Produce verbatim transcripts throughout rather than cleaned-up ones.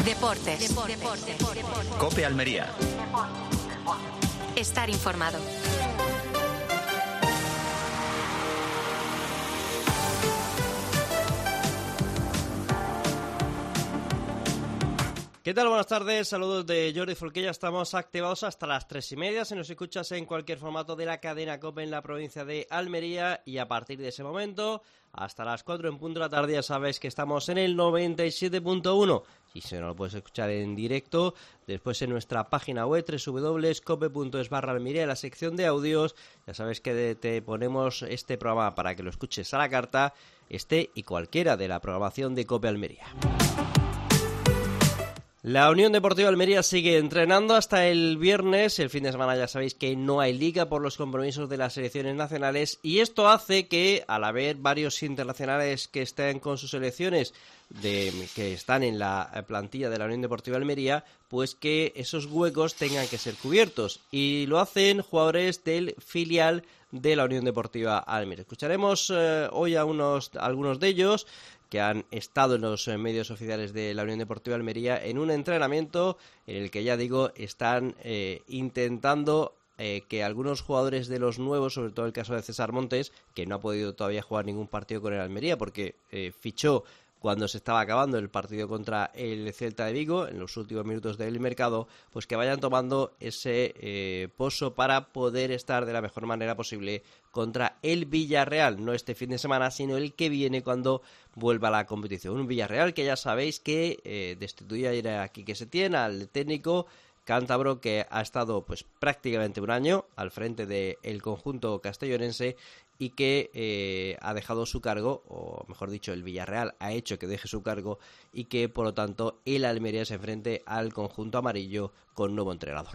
Deportes. Deportes. Deportes. Deportes. COPE Almería. Estar informado. ¿Qué tal? Buenas tardes, saludos de Jordi Folquilla. Estamos activados hasta las tres y media. Si nos escuchas en cualquier formato de la cadena COPE en la provincia de Almería, y a partir de ese momento, hasta las cuatro en punto de la tarde, ya sabes que estamos en el noventa y siete punto uno. Y si no lo puedes escuchar en directo, después en nuestra página web doble u doble u doble u punto cope punto es barra Almería, en la sección de audios, ya sabes que te ponemos este programa para que lo escuches a la carta, este y cualquiera de la programación de COPE Almería. La Unión Deportiva Almería sigue entrenando hasta el viernes. El fin de semana ya sabéis que no hay liga por los compromisos de las selecciones nacionales, y esto hace que, al haber varios internacionales que estén con sus selecciones, de, que están en la plantilla de la Unión Deportiva Almería, pues que esos huecos tengan que ser cubiertos, y lo hacen jugadores del filial de la Unión Deportiva Almería. Escucharemos eh, hoy a unos, a algunos de ellos que han estado en los medios oficiales de la Unión Deportiva Almería en un entrenamiento en el que, ya digo, están eh, intentando eh, que algunos jugadores de los nuevos, sobre todo el caso de César Montes, que no ha podido todavía jugar ningún partido con el Almería porque eh, fichó cuando se estaba acabando el partido contra el Celta de Vigo, en los últimos minutos del mercado, pues que vayan tomando ese eh, pozo para poder estar de la mejor manera posible contra el Villarreal, no este fin de semana, sino el que viene cuando vuelva a la competición. Un Villarreal que ya sabéis que eh, destituye ayer a Quique Setién, al técnico cántabro, que ha estado pues prácticamente un año al frente del conjunto castellonense, y que eh, ha dejado su cargo, o mejor dicho, el Villarreal ha hecho que deje su cargo, y que por lo tanto el Almería se enfrente al conjunto amarillo con nuevo entrenador.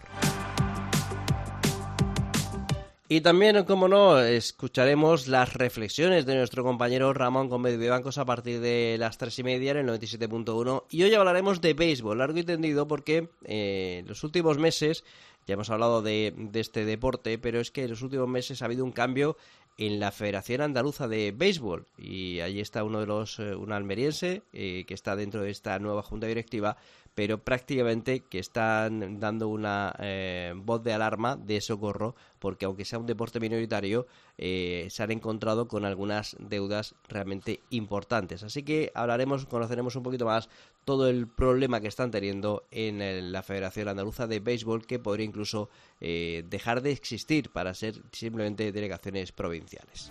Y también, como no, escucharemos las reflexiones de nuestro compañero Ramón Gómez Vivancos a partir de las tres y media en el noventa y siete punto uno. Y hoy hablaremos de béisbol, largo y tendido, porque eh, en los últimos meses, ya hemos hablado de, de este deporte, pero es que en los últimos meses ha habido un cambio en la Federación Andaluza de Béisbol, y allí está uno de los, eh, un almeriense eh, que está dentro de esta nueva junta directiva, pero prácticamente que están dando una eh, voz de alarma, de socorro, porque aunque sea un deporte minoritario, eh, se han encontrado con algunas deudas realmente importantes. Así que hablaremos, conoceremos un poquito más todo el problema que están teniendo en el, la Federación Andaluza de Béisbol, que podría incluso eh, dejar de existir para ser simplemente delegaciones provinciales.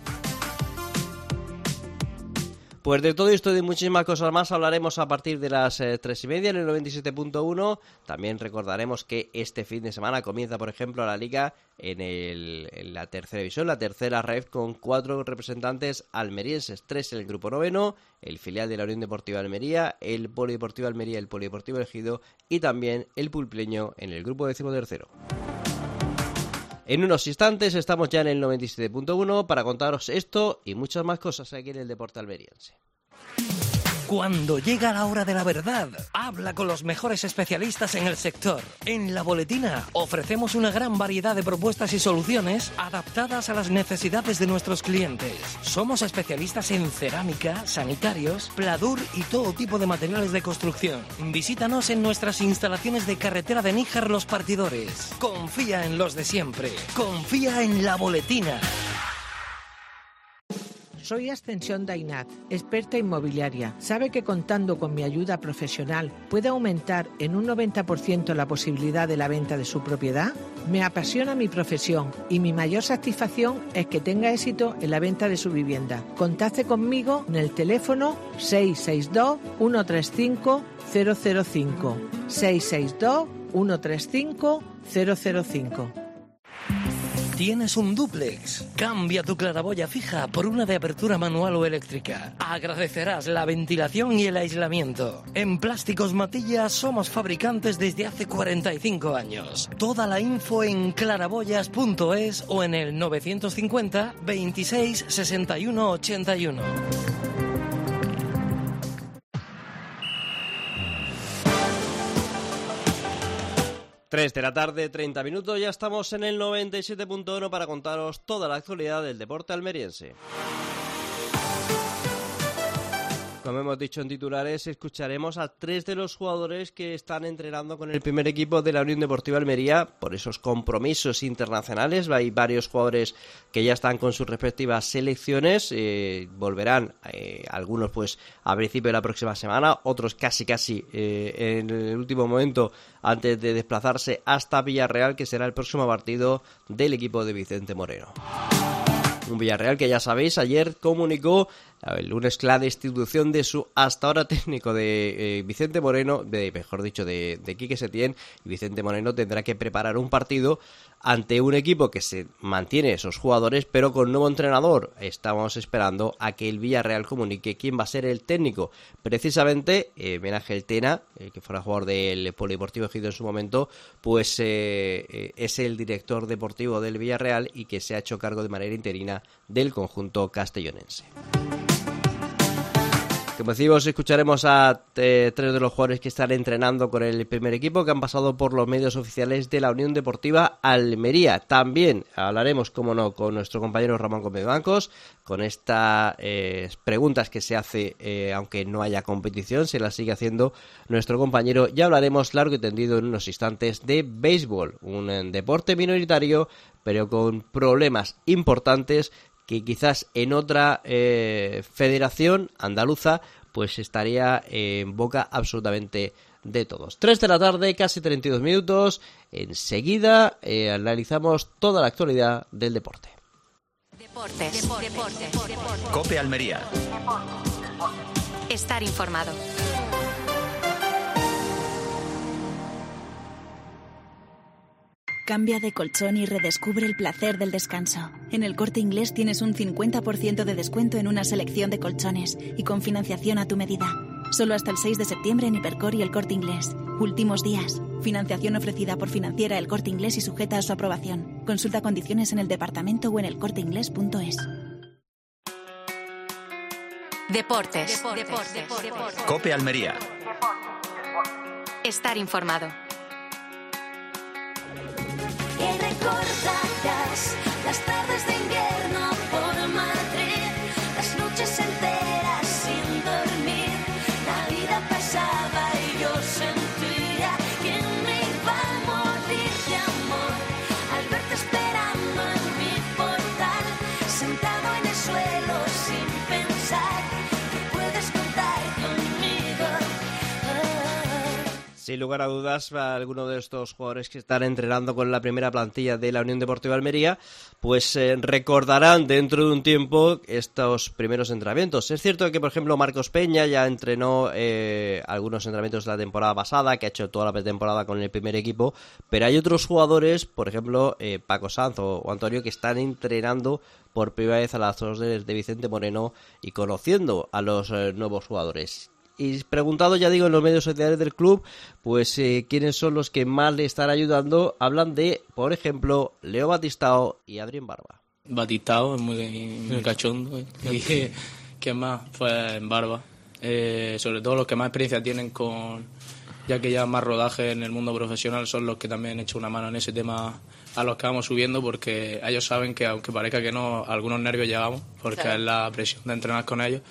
Pues de todo esto y de muchísimas cosas más hablaremos a partir de las eh, tres y media en el noventa y siete punto uno. También recordaremos que este fin de semana comienza, por ejemplo, la Liga en, el, en la tercera división, la tercera red, con cuatro representantes almerienses, tres en el grupo noveno, el filial de la Unión Deportiva Almería, el Polideportivo Almería, el Polideportivo Ejido, y también el Pulpleño en el grupo decimotercero. En unos instantes estamos ya en el noventa y siete punto uno para contaros esto y muchas más cosas aquí en el deporte almeriense. Cuando llega la hora de la verdad, habla con los mejores especialistas en el sector. En La Boletina ofrecemos una gran variedad de propuestas y soluciones adaptadas a las necesidades de nuestros clientes. Somos especialistas en cerámica, sanitarios, pladur y todo tipo de materiales de construcción. Visítanos en nuestras instalaciones de carretera de Níjar Los Partidores. Confía en los de siempre. Confía en La Boletina. Soy Ascensión Dainat, experta inmobiliaria. ¿Sabe que contando con mi ayuda profesional puede aumentar en un noventa por ciento la posibilidad de la venta de su propiedad? Me apasiona mi profesión y mi mayor satisfacción es que tenga éxito en la venta de su vivienda. Contacte conmigo en el teléfono seis seis dos, uno tres cinco, cero cero cinco. seis seis dos, uno tres cinco, cero cero cinco. ¿Tienes un dúplex? Cambia tu claraboya fija por una de apertura manual o eléctrica. Agradecerás la ventilación y el aislamiento. En Plásticos Matilla somos fabricantes desde hace cuarenta y cinco años. Toda la info en claraboyas punto es o en el novecientos cincuenta, veintiséis, sesenta y uno, ochenta y uno. tres de la tarde, treinta minutos, ya estamos en el noventa y siete punto uno para contaros toda la actualidad del deporte almeriense. como hemos dicho en titulares, escucharemos a tres de los jugadores que están entrenando con el primer equipo de la Unión Deportiva Almería por esos compromisos internacionales. Hay varios jugadores que ya están con sus respectivas selecciones, eh, volverán eh, algunos pues a principio de la próxima semana, otros casi casi eh, en el último momento antes de desplazarse hasta Villarreal, que será el próximo partido del equipo de Vicente Moreno. Un Villarreal que, ya sabéis, ayer comunicó el lunes la destitución de su hasta ahora técnico de eh, Vicente Moreno, de, mejor dicho, de, de Quique Setién, y Vicente Moreno tendrá que preparar un partido ante un equipo que se mantiene esos jugadores, pero con nuevo entrenador. Estamos esperando a que el Villarreal comunique quién va a ser el técnico. Precisamente, eh, Ángel Tena, eh, que fuera jugador del Polideportivo Ejido en su momento, pues eh, eh, es el director deportivo del Villarreal y que se ha hecho cargo de manera interina del conjunto castellonense. Como decimos, escucharemos a eh, tres de los jugadores que están entrenando con el primer equipo, que han pasado por los medios oficiales de la Unión Deportiva Almería. También hablaremos, como no, con nuestro compañero Ramón Gómez Bancos, con estas eh, preguntas que se hace, eh, aunque no haya competición, se las sigue haciendo nuestro compañero. Ya hablaremos largo y tendido en unos instantes de béisbol, un eh, deporte minoritario, pero con problemas importantes, que quizás en otra eh, federación andaluza pues estaría eh, en boca absolutamente de todos. tres de la tarde, casi treinta y dos minutos. Enseguida eh, analizamos toda la actualidad del deporte. Deportes. Deportes. Deportes. Deportes. COPE Almería. Estar informado. Cambia de colchón y redescubre el placer del descanso. En El Corte Inglés tienes un cincuenta por ciento de descuento en una selección de colchones y con financiación a tu medida. Solo hasta el seis de septiembre en Hipercor y El Corte Inglés. Últimos días. Financiación ofrecida por Financiera El Corte Inglés y sujeta a su aprobación. Consulta condiciones en el departamento o en el corte inglés punto es. Deportes. Deportes. Deportes. Deportes. COPE Almería. Estar informado. Que recordarás las tardes de invierno por Madrid, las noches enteras sin dormir, la vida pasaba y yo sentía que me iba a morir de amor al verte esperando en mi portal, sentado en el suelo sin pensar que puedes contar conmigo. Oh. Sin lugar a dudas, para alguno de estos jugadores que están entrenando con la primera plantilla de la Unión Deportiva Almería, pues eh, recordarán dentro de un tiempo estos primeros entrenamientos. Es cierto que, por ejemplo, Marcos Peña ya entrenó eh, algunos entrenamientos de la temporada pasada, que ha hecho toda la pretemporada con el primer equipo, pero hay otros jugadores, por ejemplo, eh, Paco Sanz o, o Antonio, que están entrenando por primera vez a las órdenes de Vicente Moreno y conociendo a los eh, nuevos jugadores. Y preguntado, ya digo, en los medios sociales del club, pues eh, quiénes son los que más le están ayudando, hablan de, por ejemplo, Leo Batistao y Adrián Barba. Batistao es muy, muy cachondo, ¿eh? Y ¿quién más? Pues Barba. Eh, sobre todo los que más experiencia tienen con, ya que ya más rodaje en el mundo profesional, son los que también han hecho una mano en ese tema a los que vamos subiendo, porque ellos saben que, aunque parezca que no, algunos nervios llegamos, porque claro, es la presión de entrenar con ellos,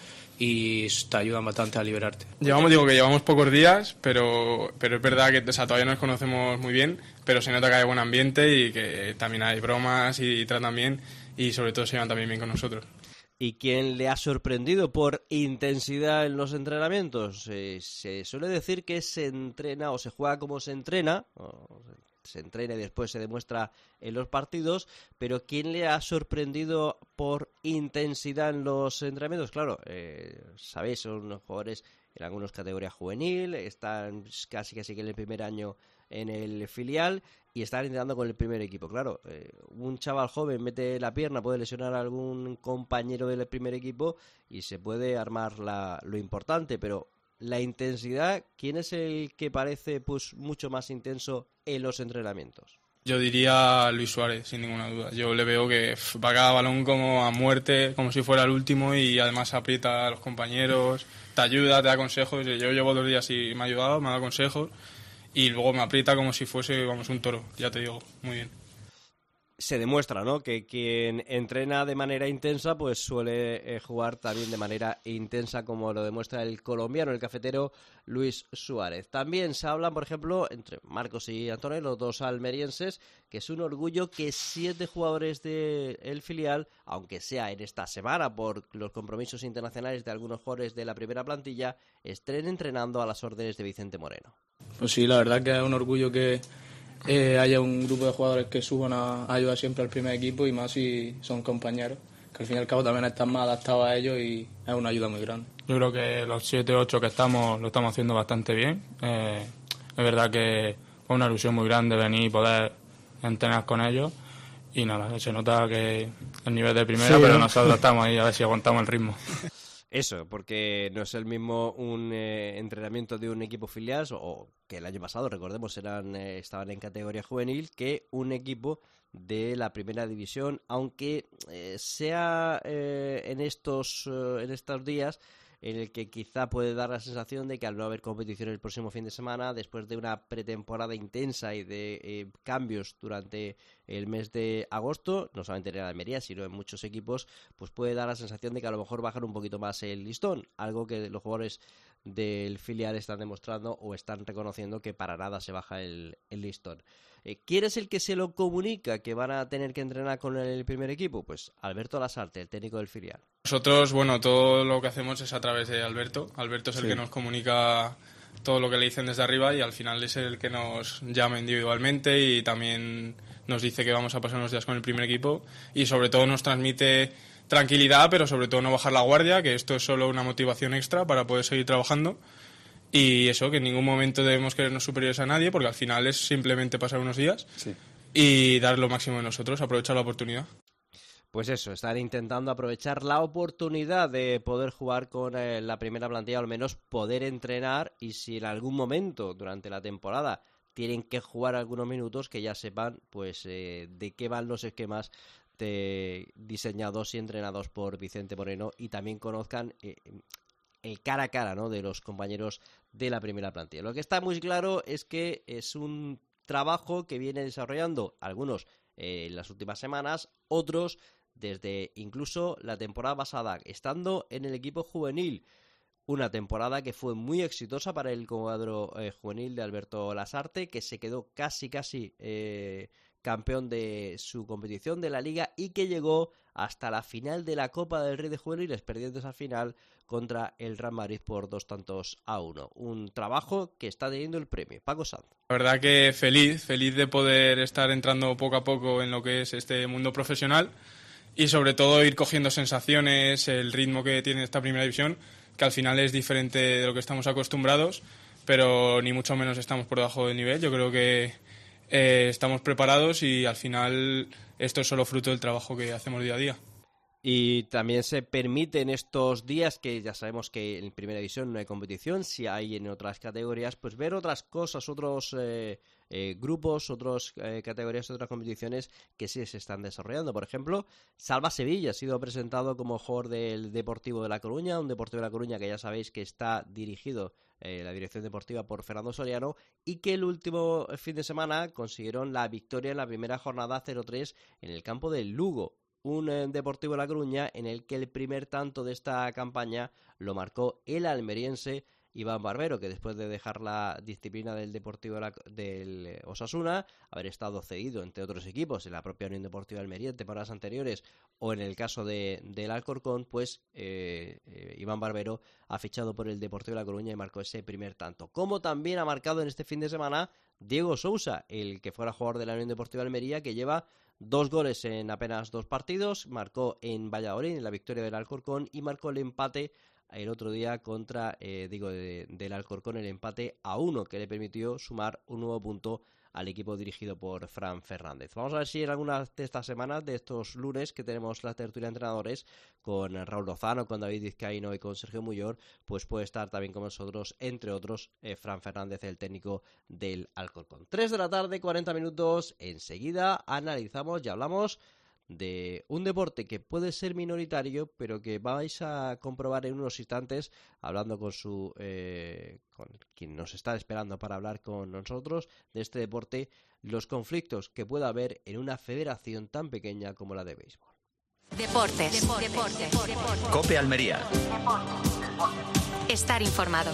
y te ayudan bastante a liberarte. Llevamos, digo que llevamos pocos días, pero pero es verdad que, o sea, todavía no nos conocemos muy bien, pero se nota que hay buen ambiente y que también hay bromas y, y tratan bien, y sobre todo se llevan también bien con nosotros. ¿Y quién le ha sorprendido por intensidad en los entrenamientos? Eh, se suele decir que se entrena o se juega como se entrena, o se entrena y después se demuestra en los partidos, pero ¿quién le ha sorprendido por intensidad en los entrenamientos? Claro, eh, sabéis, son unos jugadores en algunas categorías juvenil, están casi casi que en el primer año en el filial y están entrenando con el primer equipo. Claro, eh, un chaval joven mete la pierna, puede lesionar a algún compañero del primer equipo y se puede armar la, lo importante, pero la intensidad, ¿quién es el que parece pues mucho más intenso en los entrenamientos? Yo diría Luis Suárez, sin ninguna duda. Yo le veo que va a cada balón como a muerte, como si fuera el último, y además aprieta a los compañeros, te ayuda, te da consejos. Yo llevo dos días y me ha ayudado, me ha dado consejos, y luego me aprieta como si fuese, vamos, un toro, ya te digo, muy bien. se demuestra, ¿no?, que quien entrena de manera intensa pues suele eh, jugar también de manera intensa, como lo demuestra el colombiano, el cafetero Luis Suárez. También se hablan, por ejemplo, entre Marcos y Antonio, los dos almerienses, que es un orgullo que siete jugadores del filial, aunque sea en esta semana por los compromisos internacionales de algunos jugadores de la primera plantilla, estén entrenando a las órdenes de Vicente Moreno. Pues sí, la verdad que es un orgullo que eh, haya un grupo de jugadores que suban a, a ayudar siempre al primer equipo, y más si son compañeros, que al fin y al cabo también están más adaptados a ellos y es una ayuda muy grande. Yo creo que los siete ocho que estamos lo estamos haciendo bastante bien. Eh, es verdad que es una ilusión muy grande venir y poder entrenar con ellos, y nada, se nota que el nivel de primera, sí, pero nosotros estamos ahí a ver si aguantamos el ritmo. Eso, porque no es el mismo un eh, entrenamiento de un equipo filial, o que el año pasado, recordemos, eran eh, estaban en categoría juvenil, que un equipo de la primera división, aunque eh, sea eh, en estos eh, en estos días en el que quizá puede dar la sensación de que al no haber competición el próximo fin de semana, después de una pretemporada intensa y de eh, cambios durante el mes de agosto, no solamente en Almería, sino en muchos equipos, pues puede dar la sensación de que a lo mejor bajan un poquito más el listón, algo que los jugadores del filial están demostrando o están reconociendo que para nada se baja el, el listón. Eh, ¿Quién es el que se lo comunica que van a tener que entrenar con el primer equipo? Pues Alberto Lasarte, el técnico del filial. Nosotros, bueno, todo lo que hacemos es a través de Alberto. Alberto es el sí. que nos comunica todo lo que le dicen desde arriba, y al final es el que nos llama individualmente y también nos dice que vamos a pasar unos días con el primer equipo, y sobre todo nos transmite tranquilidad, pero sobre todo no bajar la guardia, que esto es solo una motivación extra para poder seguir trabajando. Y eso, que en ningún momento debemos creernos superiores a nadie, porque al final es simplemente pasar unos días sí. y dar lo máximo de nosotros, aprovechar la oportunidad. Pues eso, están intentando aprovechar la oportunidad de poder jugar con eh, la primera plantilla, o al menos poder entrenar, y si en algún momento durante la temporada tienen que jugar algunos minutos, que ya sepan pues eh, de qué van los esquemas de, diseñados y entrenados por Vicente Moreno, y también conozcan eh, el cara a cara, ¿no?, de los compañeros de la primera plantilla. Lo que está muy claro es que es un trabajo que viene desarrollando algunos eh, en las últimas semanas, otros desde incluso la temporada pasada, estando en el equipo juvenil. Una temporada que fue muy exitosa para el cuadro eh, juvenil de Alberto Lasarte, que se quedó casi casi eh, campeón de su competición de la Liga, y que llegó hasta la final de la Copa del Rey de Juveniles, perdiendo esa final contra el Real Madrid por dos tantos a uno. Un trabajo que está teniendo el premio. Paco Sanz. La verdad que feliz, feliz de poder estar entrando poco a poco en lo que es este mundo profesional, y sobre todo ir cogiendo sensaciones, el ritmo que tiene esta primera división, que al final es diferente de lo que estamos acostumbrados, pero ni mucho menos estamos por debajo del nivel. Yo creo que eh, estamos preparados, y al final esto es solo fruto del trabajo que hacemos día a día. Y también se permite en estos días, que ya sabemos que en primera división no hay competición, si hay en otras categorías, pues ver otras cosas, otros eh, eh, grupos, otras eh, categorías, otras competiciones que sí se están desarrollando. Por ejemplo, Salva Sevilla ha sido presentado como jugador del Deportivo de La Coruña, un Deportivo de La Coruña que ya sabéis que está dirigido, eh, la dirección deportiva, por Fernando Soriano, y que el último fin de semana consiguieron la victoria en la primera jornada cero tres en el campo del Lugo. Un eh, Deportivo de La Coruña en el que el primer tanto de esta campaña lo marcó el almeriense Iván Barbero, que después de dejar la disciplina del Deportivo de la, del eh, Osasuna, haber estado cedido entre otros equipos en la propia Unión Deportiva de Almería en temporadas anteriores, o en el caso de, del Alcorcón, pues eh, eh, Iván Barbero ha fichado por el Deportivo de La Coruña y marcó ese primer tanto. Como también ha marcado en este fin de semana Diego Sousa, el que fuera jugador de la Unión Deportiva de Almería, que lleva dos goles en apenas dos partidos, marcó en Valladolid en la victoria del Alcorcón, y marcó el empate el otro día contra, eh, digo, de, del Alcorcón, el empate a uno, que le permitió sumar un nuevo punto al equipo dirigido por Fran Fernández. Vamos a ver si en algunas de estas semanas, de estos lunes que tenemos la tertulia de entrenadores con Raúl Lozano, con David Vizcaíno y con Sergio Muyor, pues puede estar también con nosotros, entre otros, eh, Fran Fernández, el técnico del Alcorcón. tres de la tarde, cuarenta minutos. Enseguida analizamos y hablamos de un deporte que puede ser minoritario, pero que vais a comprobar en unos instantes, hablando con su eh, con con quien nos está esperando para hablar con nosotros de este deporte, los conflictos que pueda haber en una federación tan pequeña como la de béisbol. Deportes. Deportes. Deportes. Deportes. COPE Almería. Estar informado.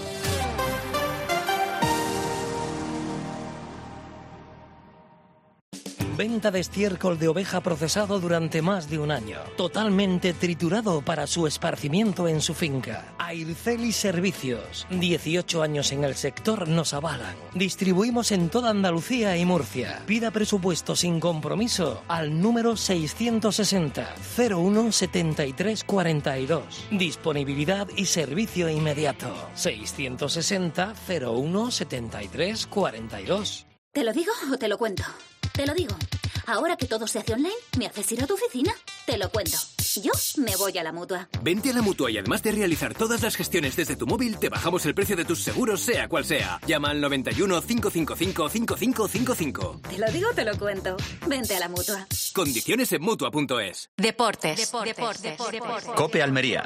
Venta de estiércol de oveja procesado durante más de un año. Totalmente triturado para su esparcimiento en su finca. Airceli Servicios. dieciocho años en el sector nos avalan. Distribuimos en toda Andalucía y Murcia. Pida presupuesto sin compromiso al número seiscientos sesenta, cero uno, setenta y tres cuarenta y dos. Disponibilidad y servicio inmediato. seiscientos sesenta, cero uno, setenta y tres cuarenta y dos. ¿Te lo digo o te lo cuento? Te lo digo. Ahora que todo se hace online, ¿me haces ir a tu oficina? Te lo cuento. Yo me voy a la Mutua. Vente a la Mutua y además de realizar todas las gestiones desde tu móvil, te bajamos el precio de tus seguros, sea cual sea. Llama al noventa y uno, cinco cinco cinco, cinco cinco cinco cinco. Te lo digo, te lo cuento. Vente a la Mutua. Condiciones en Mutua punto es. Deportes. Deportes. Deportes. Deportes. COPE Almería.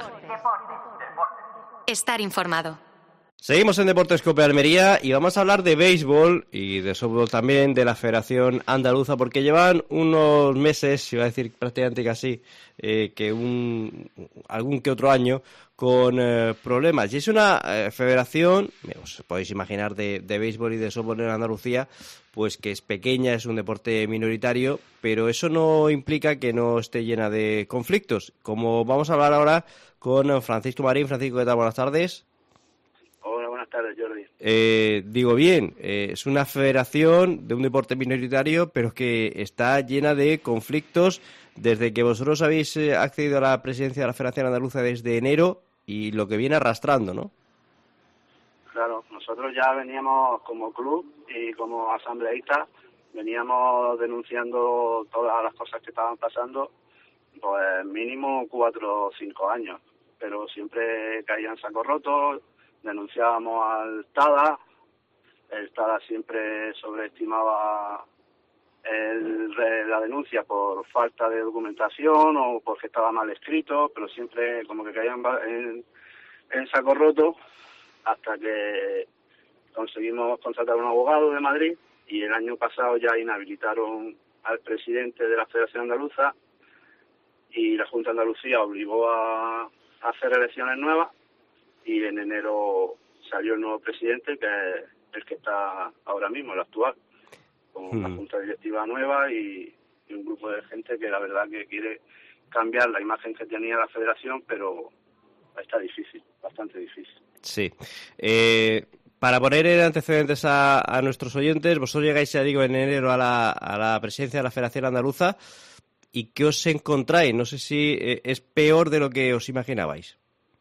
Estar informado. Seguimos en Deportes COPE Almería y vamos a hablar de béisbol y de softball también, de la Federación Andaluza, porque llevan unos meses, iba a decir prácticamente casi, eh, que un algún que otro año, con eh, problemas. Y es una eh, federación, os podéis imaginar, de, de béisbol y de softball en Andalucía, pues que es pequeña, es un deporte minoritario, pero eso no implica que no esté llena de conflictos. Como vamos a hablar ahora con Francisco Marín. Francisco, ¿qué tal? Buenas tardes. Hola, buenas tardes, Jordi. Eh, digo bien, eh, es una federación de un deporte minoritario, pero que está llena de conflictos desde que vosotros habéis eh, accedido a la presidencia de la Federación Andaluza desde enero y lo que viene arrastrando, ¿no? Claro, nosotros ya veníamos como club y como asambleístas, veníamos denunciando todas las cosas que estaban pasando, pues mínimo cuatro o cinco años, pero siempre caían sacos rotos. Denunciábamos al TADA, el TADA siempre sobreestimaba el, la denuncia por falta de documentación o porque estaba mal escrito, pero siempre como que caían en, en saco roto, hasta que conseguimos contratar a un abogado de Madrid y el año pasado ya inhabilitaron al presidente de la Federación Andaluza y la Junta de Andalucía obligó a, a hacer elecciones nuevas. Y en enero salió el nuevo presidente, que es el que está ahora mismo, el actual, con una Hmm. junta directiva nueva y, y un grupo de gente que la verdad que quiere cambiar la imagen que tenía la federación, pero está difícil, bastante difícil. Sí. Eh, para poner en antecedentes a, a nuestros oyentes, vosotros llegáis, ya digo, en enero a la, a la presidencia de la Federación Andaluza. ¿Y qué os encontráis? No sé si eh, es peor de lo que os imaginabais.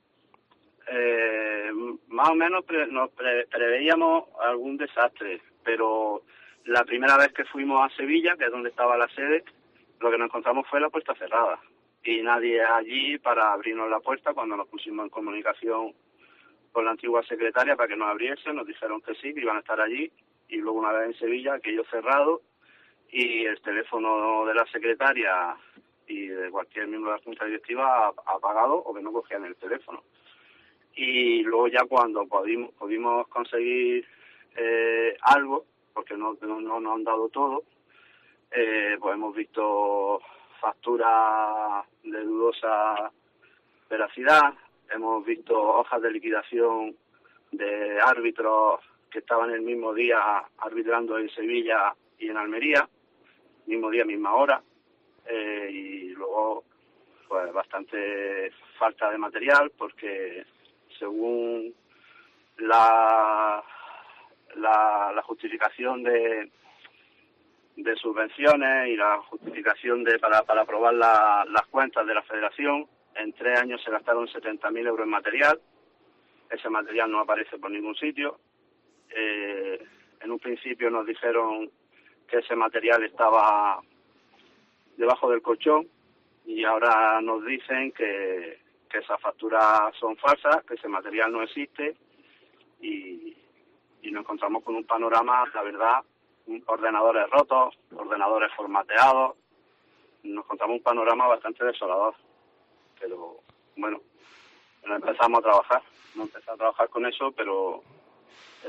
Eh, más o menos pre, nos pre, preveíamos algún desastre, pero la primera vez que fuimos a Sevilla, que es donde estaba la sede, lo que nos encontramos fue la puerta cerrada y nadie allí para abrirnos la puerta. Cuando nos pusimos en comunicación con la antigua secretaria para que nos abriese, nos dijeron que sí, que iban a estar allí, y luego una vez en Sevilla, aquello cerrado y el teléfono de la secretaria y de cualquier miembro de la junta directiva apagado o que no cogían el teléfono. Y luego ya cuando pudimos, pudimos conseguir eh, algo, porque no, no, no nos han dado todo, eh, pues hemos visto facturas de dudosa veracidad, hemos visto hojas de liquidación de árbitros que estaban el mismo día arbitrando en Sevilla y en Almería, mismo día, misma hora, eh, y luego pues bastante falta de material, porque según la la, la justificación de de subvenciones y la justificación de para para aprobar la, las cuentas de la Federación, en tres años se gastaron setenta mil euros en material. Ese material no aparece por ningún sitio. Eh, en un principio nos dijeron que ese material estaba debajo del colchón y ahora nos dicen que que esas facturas son falsas, que ese material no existe, y, y nos encontramos con un panorama, la verdad, ordenadores rotos, ordenadores formateados, nos encontramos un panorama bastante desolador. Pero bueno, bueno empezamos a trabajar, no empezamos a trabajar con eso, pero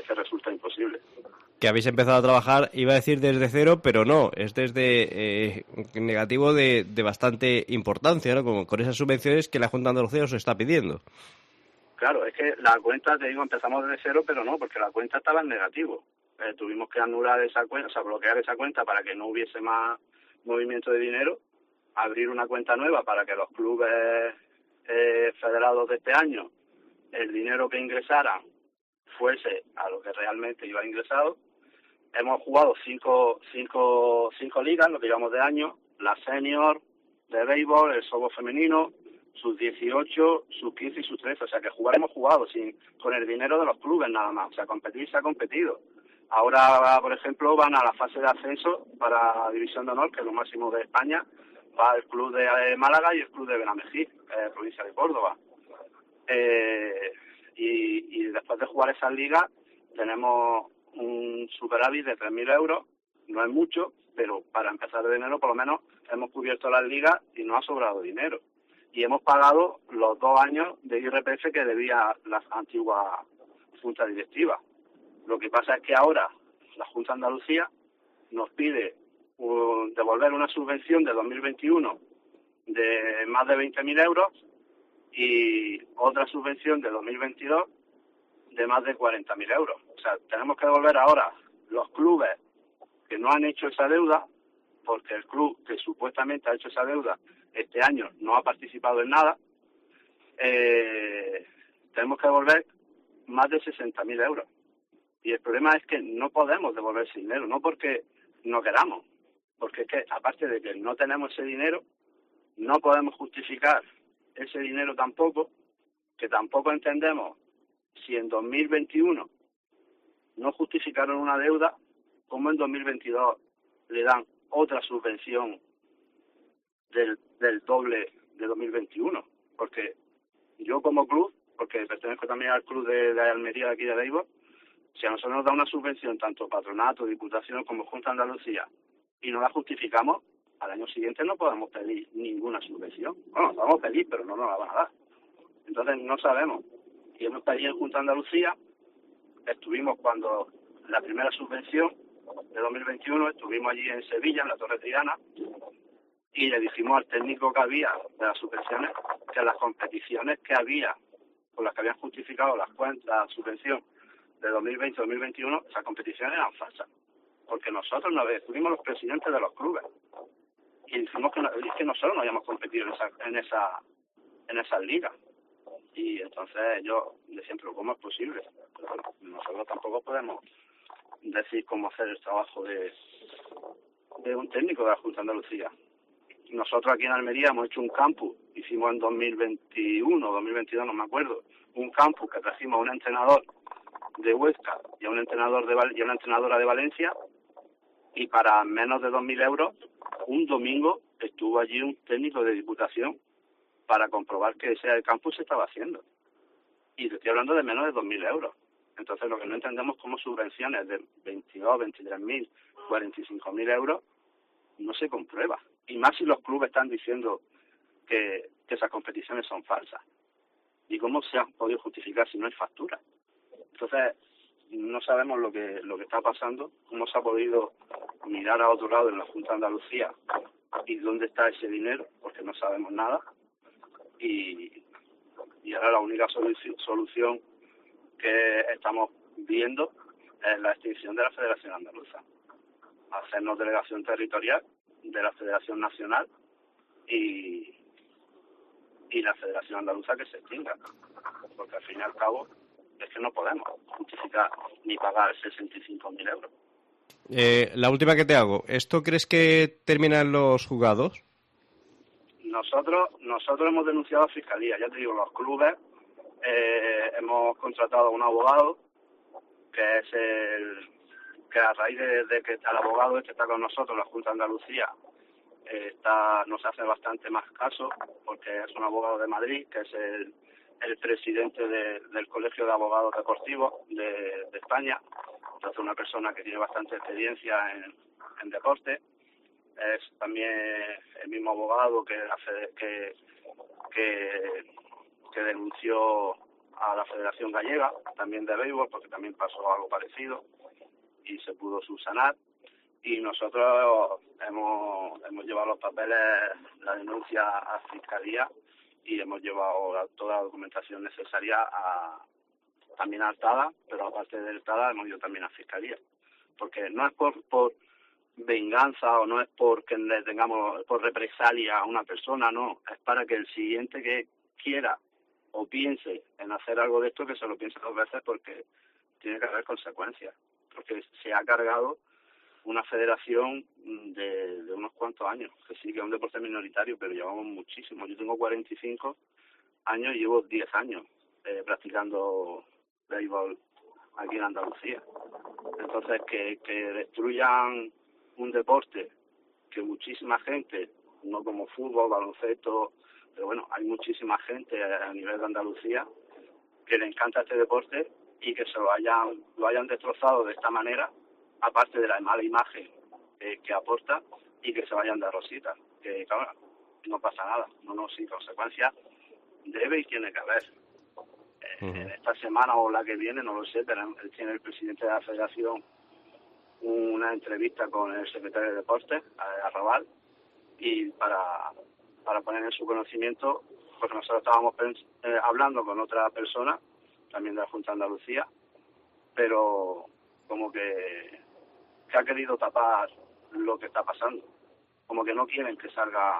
que habéis empezado a trabajar, iba a decir desde cero, pero no, es desde eh, negativo de, de bastante importancia, ¿no? Con, con esas subvenciones que la Junta de Andalucía os está pidiendo. Claro, es que la cuenta, te digo, empezamos desde cero, pero no, porque la cuenta estaba en negativo. Eh, tuvimos que anular esa cuenta, o sea, bloquear esa cuenta para que no hubiese más movimiento de dinero, abrir una cuenta nueva para que los clubes eh, federados de este año, el dinero que ingresaran fuese a lo que realmente iba ingresado. Hemos jugado cinco, cinco, cinco ligas, lo que llevamos de año, la senior de béisbol, el softball femenino, sus dieciocho, sus quince y sus trece, o sea que jugar hemos jugado sin, con el dinero de los clubes nada más, o sea, competir se ha competido. Ahora, por ejemplo, van a la fase de ascenso para División de Honor, que es lo máximo de España, va el club de Málaga y el club de Benamejí, eh, provincia de Córdoba. Eh, y, y después de jugar esas ligas tenemos un superávit de tres mil euros, no es mucho, pero para empezar de enero por lo menos hemos cubierto las ligas y nos ha sobrado dinero. Y hemos pagado los dos años de I R P F que debía la antigua Junta Directiva. Lo que pasa es que ahora la Junta de Andalucía nos pide uh, devolver una subvención de dos mil veintiuno de más de veinte mil euros y otra subvención de dos mil veintidós de más de cuarenta mil euros. O sea, tenemos que devolver ahora los clubes que no han hecho esa deuda, porque el club que supuestamente ha hecho esa deuda este año no ha participado en nada, eh, tenemos que devolver más de sesenta mil euros. Y el problema es que no podemos devolver ese dinero, no porque no queramos, porque es que aparte de que no tenemos ese dinero, no podemos justificar ese dinero tampoco, que tampoco entendemos si en dos mil veintiuno no justificaron una deuda, como en dos mil veintidós le dan otra subvención del, del doble de dos mil veintiuno, porque yo como club, porque pertenezco también al club de, de Almería de aquí de béisbol, si a nosotros nos da una subvención, tanto patronato, diputación como Junta de Andalucía, y no la justificamos, al año siguiente no podemos pedir ninguna subvención. Bueno, la vamos a pedir, pero no nos la van a dar. Entonces no sabemos. Y hemos pedido en Junta de Andalucía, estuvimos cuando la primera subvención de dos mil veintiuno, estuvimos allí en Sevilla, en la Torre Triana, y le dijimos al técnico que había de las subvenciones que las competiciones que había, con las que habían justificado las cuentas, la subvención de dos mil veinte a dos mil veintiuno, esas competiciones eran falsas. Porque nosotros no estuvimos los presidentes de los clubes y dijimos que, no, es que nosotros no habíamos competido en esa, en esa en esas ligas. Y entonces yo decía, pero ¿cómo es posible? Pero bueno, nosotros tampoco podemos decir cómo hacer el trabajo de, de un técnico de la Junta de Andalucía. Nosotros aquí en Almería hemos hecho un campus, hicimos en dos mil veintiuno o dos mil veintidós, no me acuerdo, un campus que trajimos a un entrenador de Huesca y a un entrenador de y a una entrenadora de Valencia, y para menos de dos mil euros un domingo estuvo allí un técnico de Diputación para comprobar que ese campus se estaba haciendo, y te estoy hablando de menos de dos mil euros. Entonces lo que no entendemos es cómo subvenciones de veintidós, veintitrés mil, cuarenta y cinco mil euros no se comprueba, y más si los clubes están diciendo que, que esas competiciones son falsas. ¿Y cómo se han podido justificar si no hay factura? Entonces, no sabemos lo que lo que está pasando, cómo se ha podido mirar a otro lado en la Junta de Andalucía y dónde está ese dinero, porque no sabemos nada. Y, y ahora la única solución, solución que estamos viendo es la extinción de la Federación Andaluza. Hacernos delegación territorial de la Federación Nacional y, y la Federación Andaluza que se extinga, porque al fin y al cabo es que no podemos justificar ni pagar sesenta y cinco mil euros. Eh, la última que te hago, ¿esto crees que terminan los juzgados? Nosotros nosotros hemos denunciado a Fiscalía, ya te digo, los clubes eh, hemos contratado a un abogado que es el que a raíz de, de que el abogado este está con nosotros, la Junta de Andalucía, eh, está nos hace bastante más caso, porque es un abogado de Madrid, que es el el presidente de, del Colegio de Abogados Deportivos de, de España. Entonces, una persona que tiene bastante experiencia en, en deporte. Es también el mismo abogado que, que, que, que denunció a la Federación Gallega, también de béisbol, porque también pasó algo parecido. y se pudo subsanar. Y nosotros hemos, hemos llevado los papeles, la denuncia a Fiscalía y hemos llevado toda la documentación necesaria a, también a Artada, pero aparte de Artada hemos ido también a Fiscalía. Porque no es por, por venganza o no es porque le tengamos por represalia a una persona, no, es para que el siguiente que quiera o piense en hacer algo de esto, que se lo piense dos veces, porque tiene que haber consecuencias, porque se ha cargado una federación de, de unos cuantos años, que sí que es un deporte minoritario, pero llevamos muchísimo. Yo tengo cuarenta y cinco años y llevo diez años eh, practicando béisbol aquí en Andalucía. Entonces, que, que destruyan un deporte que muchísima gente, no como fútbol, baloncesto, pero bueno, hay muchísima gente a nivel de Andalucía que le encanta este deporte y que se lo hayan, lo hayan destrozado de esta manera, aparte de la mala imagen eh, que aporta, y que se vayan de rosita. Que claro, no pasa nada, no, no, sin consecuencias debe y tiene que haber. Eh, uh-huh. En esta semana o la que viene, no lo sé, tenemos, tiene el presidente de la federación una entrevista con el secretario de Deportes, Arrabal, y para, para poner en su conocimiento, porque nosotros estábamos eh, hablando con otra persona, también de la Junta de Andalucía, pero como que, que ha querido tapar lo que está pasando, como que no quieren que salga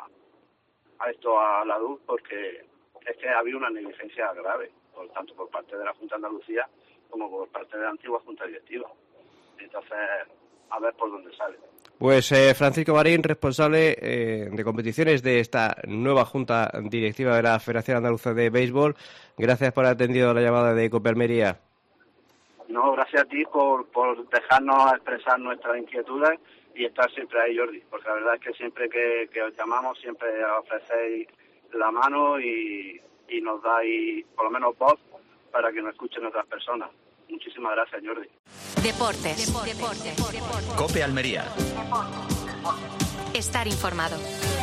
a esto a la luz, porque es que ha habido una negligencia grave, por tanto por parte de la Junta de Andalucía como por parte de la antigua Junta Directiva. Entonces, a ver por dónde sale. Pues eh, Francisco Marín, responsable eh, de competiciones de esta nueva Junta Directiva de la Federación Andaluza de Béisbol, gracias por haber atendido la llamada de COPE Almería. No, gracias a ti por, por dejarnos expresar nuestras inquietudes y estar siempre ahí, Jordi, porque la verdad es que siempre que, que os llamamos, siempre ofrecéis la mano y, y nos dais por lo menos voz para que nos escuchen otras personas. Muchísimas gracias, Jordi. Deportes. Deportes. Deportes. COPE Almería. Estar informado.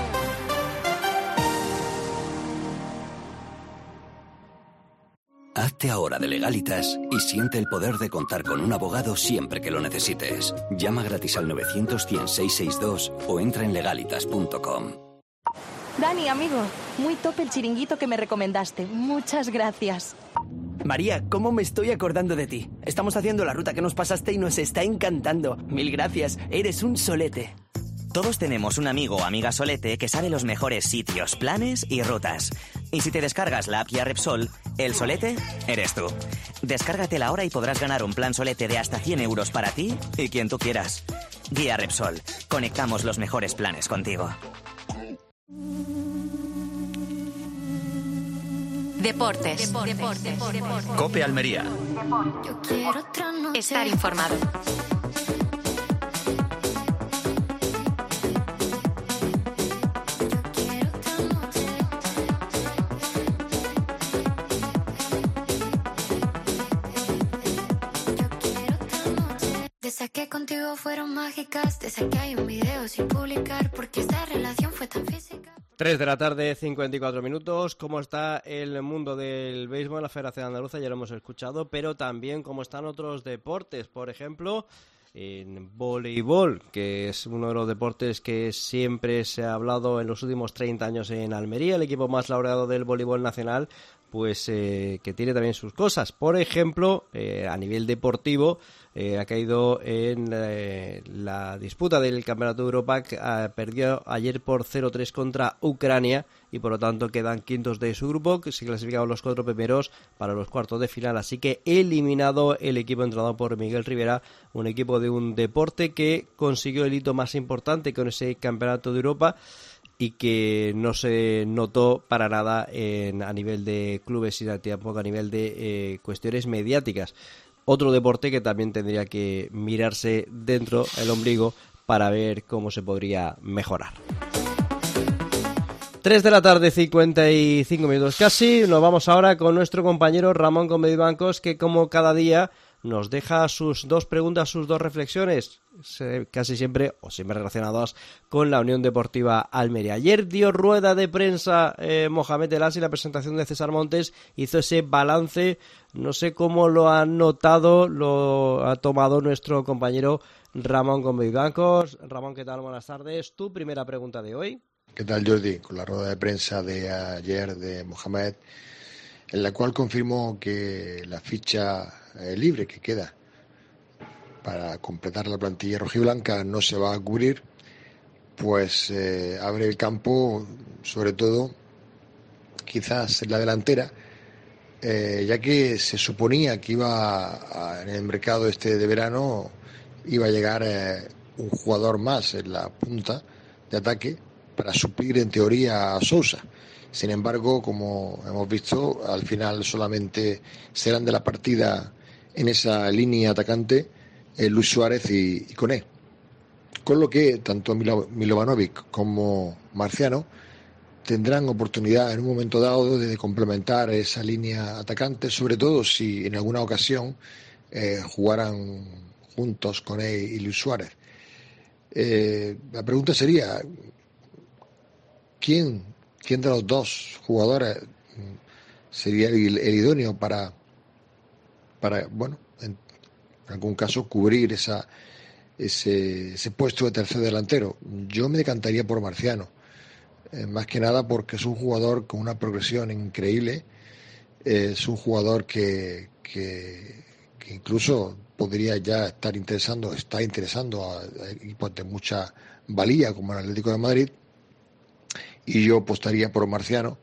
Hazte ahora de Legalitas y siente el poder de contar con un abogado siempre que lo necesites. Llama gratis al novecientos, cien, seiscientos sesenta y dos o entra en legalitas punto com. Dani, amigo, muy top el chiringuito que me recomendaste. Muchas gracias. María, ¿cómo me estoy acordando de ti? Estamos haciendo la ruta que nos pasaste y nos está encantando. Mil gracias, eres un solete. Todos tenemos un amigo o amiga solete que sabe los mejores sitios, planes y rutas. Y si te descargas la app Guía Repsol, el solete eres tú. Descárgatela ahora y podrás ganar un plan solete de hasta cien euros para ti y quien tú quieras. Guía Repsol. Conectamos los mejores planes contigo. Deportes. Deportes. Deportes. COPE Almería. Estar informado. Desde que contigo fueron mágicas, desde que hay un video sin publicar, porque esta relación fue tan física. tres de la tarde, cincuenta y cuatro minutos. ¿Cómo está el mundo del béisbol en la Federación Andaluza? Ya lo hemos escuchado, pero también cómo están otros deportes. Por ejemplo, en voleibol, que es uno de los deportes que siempre se ha hablado en los últimos treinta años en Almería, el equipo más laureado del voleibol nacional, pues eh, que tiene también sus cosas. Por ejemplo, eh, a nivel deportivo, eh, ha caído en eh, la disputa del Campeonato de Europa, que eh, perdió ayer por cero tres contra Ucrania y por lo tanto quedan quintos de su grupo, que se clasificaron los cuatro primeros para los cuartos de final. Así que eliminado el equipo entrenado por Miguel Rivera, un equipo de un deporte que consiguió el hito más importante con ese Campeonato de Europa y que no se notó para nada en, a nivel de clubes y tampoco a nivel de eh, cuestiones mediáticas. Otro deporte que también tendría que mirarse dentro el ombligo para ver cómo se podría mejorar. tres de la tarde, cincuenta y cinco minutos casi. Nos vamos ahora con nuestro compañero Ramón Gómez Bancos, que como cada día nos deja sus dos preguntas, sus dos reflexiones, casi siempre o siempre relacionadas con la Unión Deportiva Almería. Ayer dio rueda de prensa eh, Mohamed El Assi, la presentación de César Montes, hizo ese balance, no sé cómo lo ha notado, lo ha tomado nuestro compañero Ramón Convidancos. Ramón, ¿qué tal? Buenas tardes. Tu primera pregunta de hoy. ¿Qué tal, Jordi? Con la rueda de prensa de ayer de Mohamed, en la cual confirmó que la ficha eh, libre que queda para completar la plantilla rojiblanca no se va a cubrir, pues eh, abre el campo, sobre todo, quizás en la delantera, eh, ya que se suponía que iba a, en el mercado este de verano iba a llegar eh, un jugador más en la punta de ataque para suplir en teoría a Sousa. Sin embargo, como hemos visto, al final solamente serán de la partida en esa línea atacante eh, Luis Suárez y, y Koné. Con lo que tanto Milo, Milovanovic como Marciano tendrán oportunidad en un momento dado de complementar esa línea atacante, sobre todo si en alguna ocasión eh, jugaran juntos Koné y Luis Suárez. Eh, la pregunta sería, ¿quién, quién de los dos jugadores sería el, el idóneo para, para, bueno, en algún caso cubrir esa, ese, ese puesto de tercer delantero? Yo me decantaría por Marciano, eh, más que nada porque es un jugador con una progresión increíble, eh, es un jugador que, que, que incluso podría ya estar interesando, está interesando a, a equipos de mucha valía como el Atlético de Madrid, y yo apostaría por Marciano,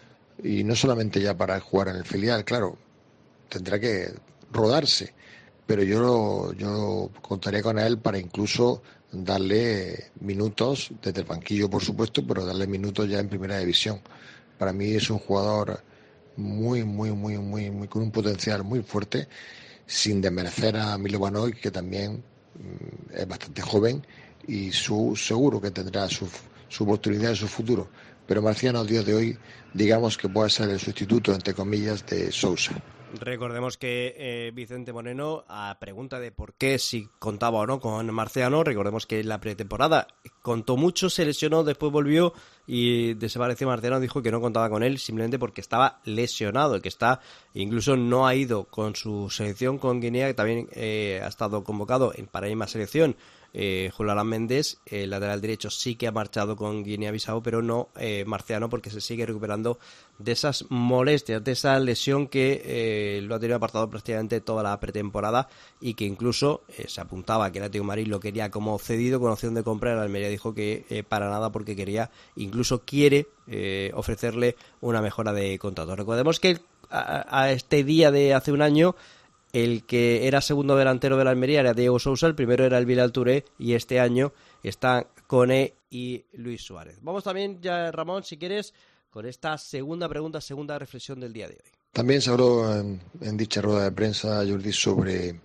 y no solamente ya para jugar en el filial, claro, tendrá que rodarse, pero yo, yo contaría con él para incluso darle minutos desde el banquillo, por supuesto, pero darle minutos ya en primera división. Para mí es un jugador muy, muy, muy, muy, muy con un potencial muy fuerte, sin desmerecer a Milovanovic, que también mm, es bastante joven y su, seguro que tendrá su, su oportunidad en su futuro. Pero Marciano, al día de hoy, digamos que puede ser el sustituto, entre comillas, de Sousa. Recordemos que eh, Vicente Moreno, a pregunta de por qué, si contaba o no con Marciano, recordemos que en la pretemporada contó mucho, se lesionó, después volvió y desapareció Marciano, dijo que no contaba con él simplemente porque estaba lesionado, que está, incluso no ha ido con su selección con Guinea, que también eh, ha estado convocado en, para la misma selección. Eh, Julián Méndez, el lateral derecho, sí que ha marchado con Guinea-Bissau, pero no eh, Marciano, porque se sigue recuperando de esas molestias, de esa lesión que eh, lo ha tenido apartado prácticamente toda la pretemporada, y que incluso eh, se apuntaba que el Atlético de Madrid lo quería como cedido con opción de compra. El Almería dijo que eh, para nada, porque quería, incluso quiere eh, ofrecerle una mejora de contrato. Recordemos que a, a este día de hace un año, el que era segundo delantero de la Almería era Diego Sousa, el primero era el Bilal Touré, y este año están Koné y Luis Suárez. Vamos también ya, Ramón, si quieres, con esta segunda pregunta, segunda reflexión del día de hoy. También se habló en, en dicha rueda de prensa, Jordi, sobre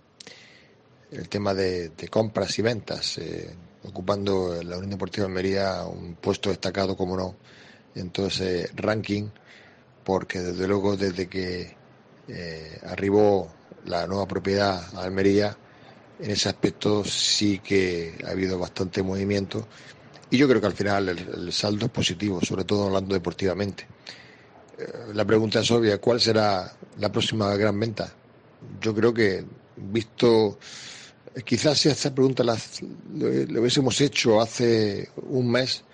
el tema de, de compras y ventas, eh, ocupando la Unión Deportiva Almería un puesto destacado, como no, en todo ese ranking, porque desde luego desde que eh, arribó la nueva propiedad a Almería, en ese aspecto sí que ha habido bastante movimiento, y yo creo que al final el, el saldo es positivo, sobre todo hablando deportivamente. Eh, la pregunta es obvia: ¿cuál será la próxima gran venta? Yo creo que, visto, quizás si esta pregunta la, lo, lo hubiésemos hecho hace un mes,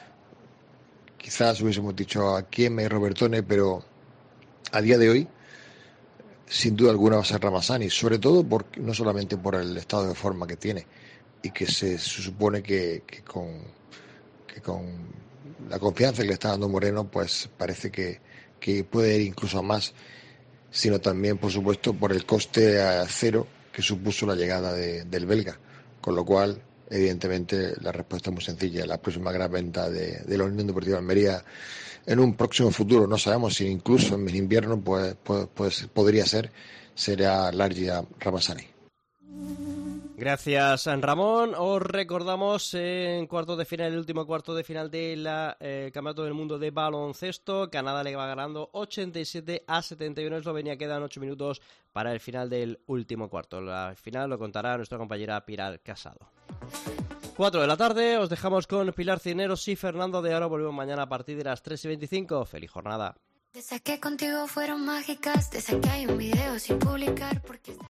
quizás hubiésemos dicho a quién y Robertone, pero a día de hoy sin duda alguna va a ser Ramazani, sobre todo porque, no solamente por el estado de forma que tiene, y que se, se supone que, que, con, que con la confianza que le está dando Moreno, pues parece que, que puede ir incluso a más, sino también, por supuesto, por el coste a cero que supuso la llegada de, del belga, con lo cual, evidentemente, la respuesta es muy sencilla: la próxima gran venta de, de la Unión Deportiva Almería en un próximo futuro, no sabemos si incluso en el invierno, pues, pues, pues podría ser, será Largia Ramazani. Gracias, Ramón. Os recordamos en cuartos de final, el último cuarto de final del eh, Campeonato del Mundo de Baloncesto. Canadá le va ganando ochenta y siete a setenta y uno. Eslovenia, quedan ocho minutos para el final del último cuarto. La final lo contará nuestra compañera Pilar Casado. cuatro de la tarde, os dejamos con Pilar Cineros y Fernando de Aro. Volvemos mañana a partir de las tres y veinticinco. Feliz jornada. De esas que contigo fueron mágicas, de esas que hay un video sin publicar porque...